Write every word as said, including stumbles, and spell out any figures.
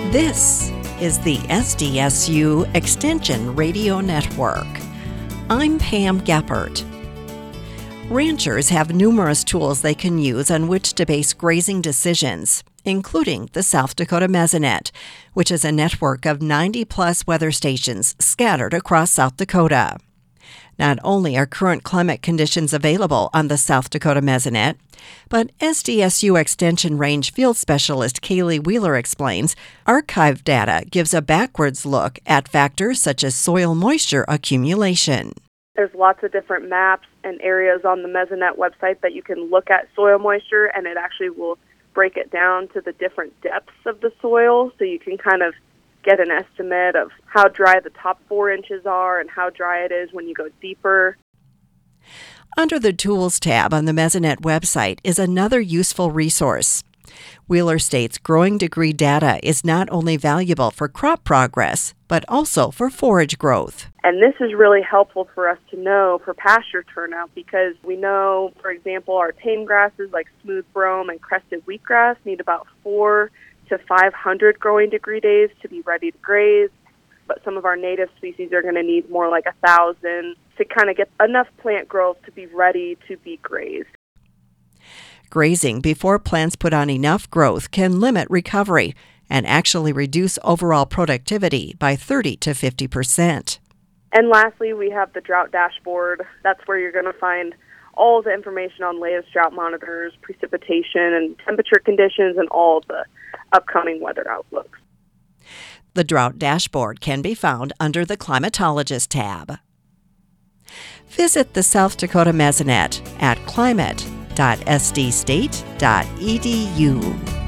This is the S D S U Extension Radio Network. I'm Pam Geppert. Ranchers have numerous tools they can use on which to base grazing decisions, including the South Dakota Mesonet, which is a network of ninety-plus weather stations scattered across South Dakota. Not only are current climate conditions available on the South Dakota Mesonet, but S D S U Extension Range Field Specialist Kaylee Wheeler explains archived data gives a backwards look at factors such as soil moisture accumulation. There's lots of different maps and areas on the Mesonet website that you can look at soil moisture, and it actually will break it down to the different depths of the soil, so you can kind of get an estimate of how dry the top four inches are and how dry it is when you go deeper. Under the Tools tab on the Mesonet website is another useful resource. Wheeler states growing degree data is not only valuable for crop progress, but also for forage growth. And this is really helpful for us to know for pasture turnout, because we know, for example, our tame grasses like smooth brome and crested wheatgrass need about four to five hundred growing degree days to be ready to graze, but some of our native species are going to need more like a thousand to kind of get enough plant growth to be ready to be grazed. Grazing before plants put on enough growth can limit recovery and actually reduce overall productivity by thirty to fifty percent. And lastly, we have the drought dashboard. That's where you're going to find all the information on latest drought monitors, precipitation and temperature conditions, and all of the upcoming weather outlooks. The drought dashboard can be found under the Climatologist tab. Visit the South Dakota Mesonet at climate dot s d state dot e d u.